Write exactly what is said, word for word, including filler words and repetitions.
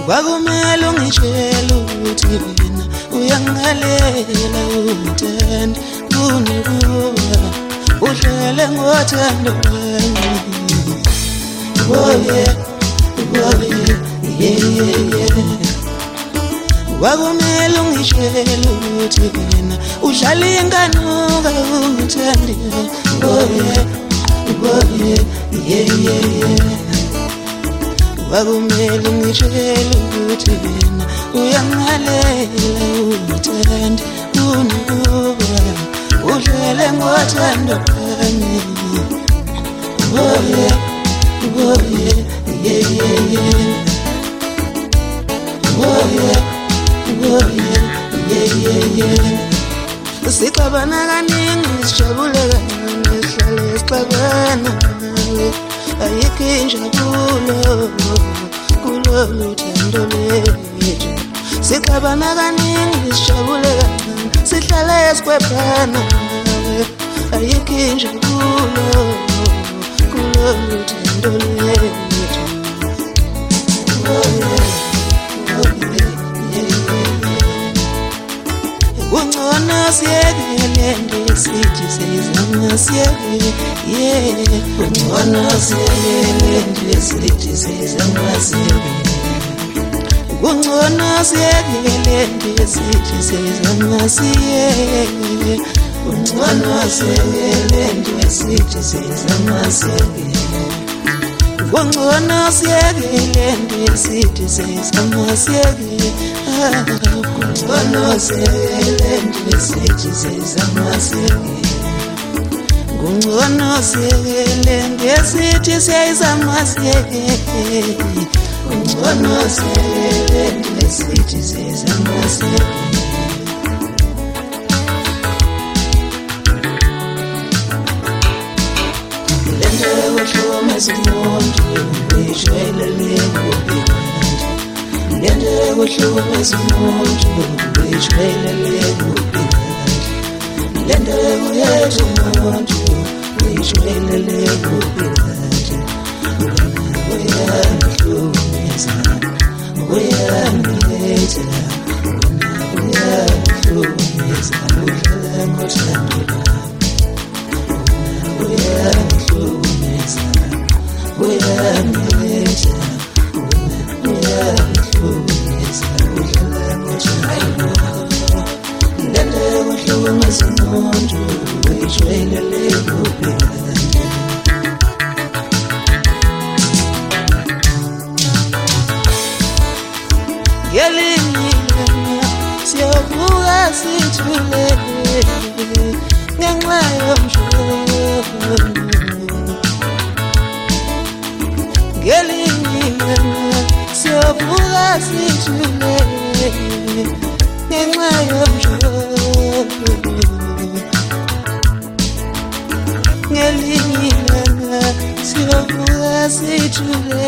Kwakumele ungitshele ukuthi wena uyangalela ungithanda kunikuba uhlele ngothando lwami. Oh yeah, oh yeah, yeah, yeah, yeah. Kwakumele ungitshele ukuthi wena udlala inkanuka ungithanda. Oh yeah, oh yeah, yeah, yeah, yeah. Kwakumele ungitshele ukuthi wena uyangalela ungithanda kunikuba uhlele ngothando lwami. Oh yeah, oh yeah, yeah, yeah, yeah. Oh yeah, oh yeah, yeah, yeah, yeah. Sixabana kaningi sijabule kancane sihlale sixabana nawe. Ayikho injabulo kulolu thando lethu. Sixabana kaningi sijabule kancane sihlale sikwephana nawe. Ayikho injabulo kulolu thando lethu. Oh yeah, oh yeah, yeah, yeah. Ungcono siyekele ndisithi seyizama siyekele, yeah. Ungcono siyekele ndisithi seyizama siyekele. Ungcono siyekele ndisithi seyizama siyekele. Ungcono siyekele ndisithi seyizama siyekele. Ungcono siyekele ndisithi seyizama siyekele. Ungcono siyekele ndisithi seyizama siyekele. Ungcono siyekele ndisithi seyizama siyekele. Ungcono siyekele ndisithi seyizama siyekele. Lento yokuhlumeza umuntu uyijwayelele kuphi manje? Lento yokuhlumeza umuntu uyijwayelele kuphi manje? Lento yokuyetha umuntu uyijwayelele kuphi manje? Uyangihlukumeza, uyangiletha, uyangihlukumeza, udlala ngothando lwami. Uyangihlukumeza, uyangiletha, uyangihlukumeza, udlala ngothando lwami. Lento yokuhlumeza umuntu uyijwayelele kuphi manje? Ngelinye ilanga siyovuka sithule ngenxa yomshado. Ngelinye ilanga siyovuka sithule ngenxa yomshado. Ngelinye ilanga siyovuka sithule